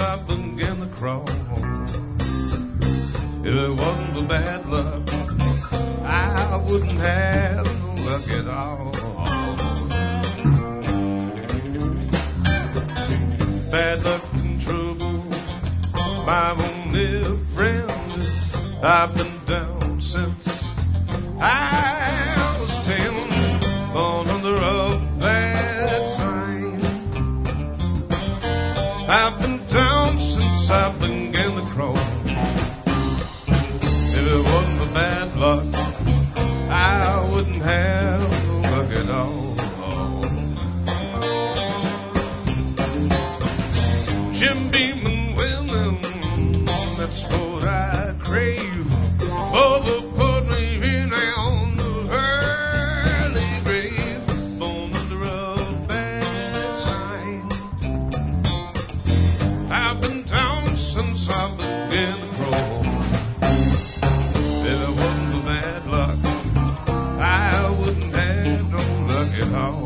I began to crawl. If it wasn't for bad luck, I wouldn't have no luck at all. Bad luck and trouble, my only friend. I've been down since I was 10, born under a bad sign. I've been down since I began to crawl. If it wasn't for bad luck, I wouldn't have no luck at all. Jim Beam and women, that's what I crave. Mother put me in on the early grave, born under a bad sign. I've been down since I began to crawl. If it wasn't for bad luck, I wouldn't have no luck at all.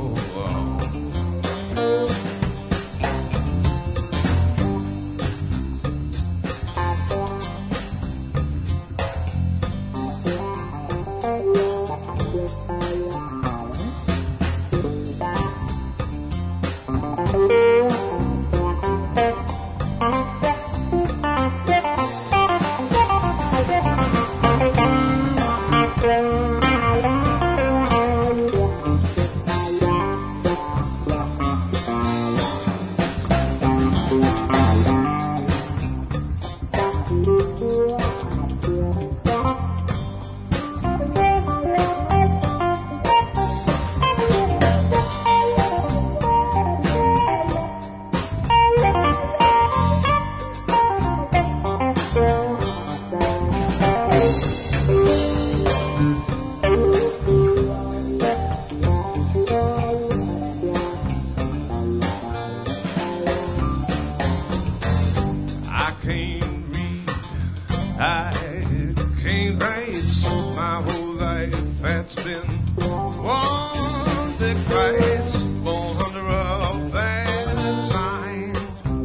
I can't write, so my whole life has been one big fight, born under a bad sign.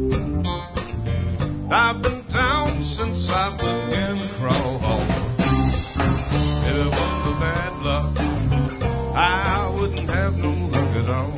I've been down since I began to crawl. If it wasn't for bad luck, I wouldn't have no luck at all.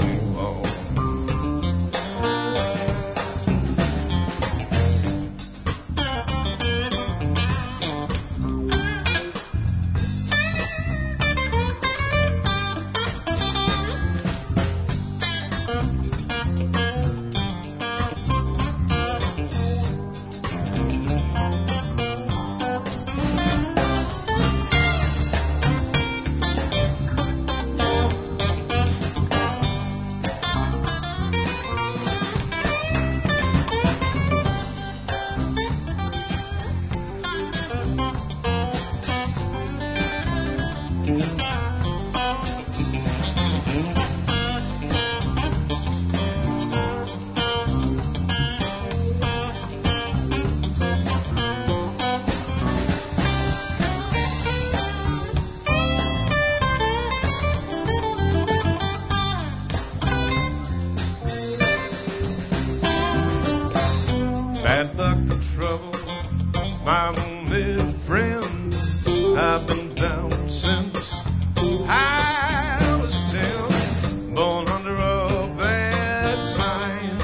Bad luck and trouble, my only friend. I've been down since I was 10, born under a bad sign.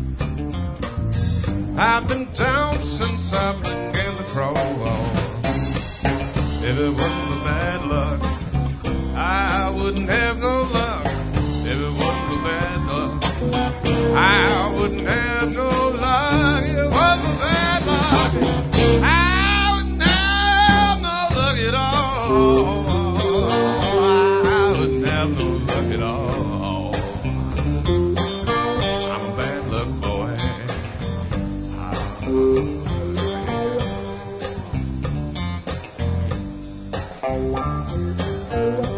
I've been down since I began to crawl. If it wasn't for bad luck, I wouldn't have no luck. If it wasn't for bad luck, I wouldn't have no luck. If it wasn't for bad luck, I wouldn't have no luck at all. I wouldn't have no luck at all. I'm a bad luck boy. Oh, yeah.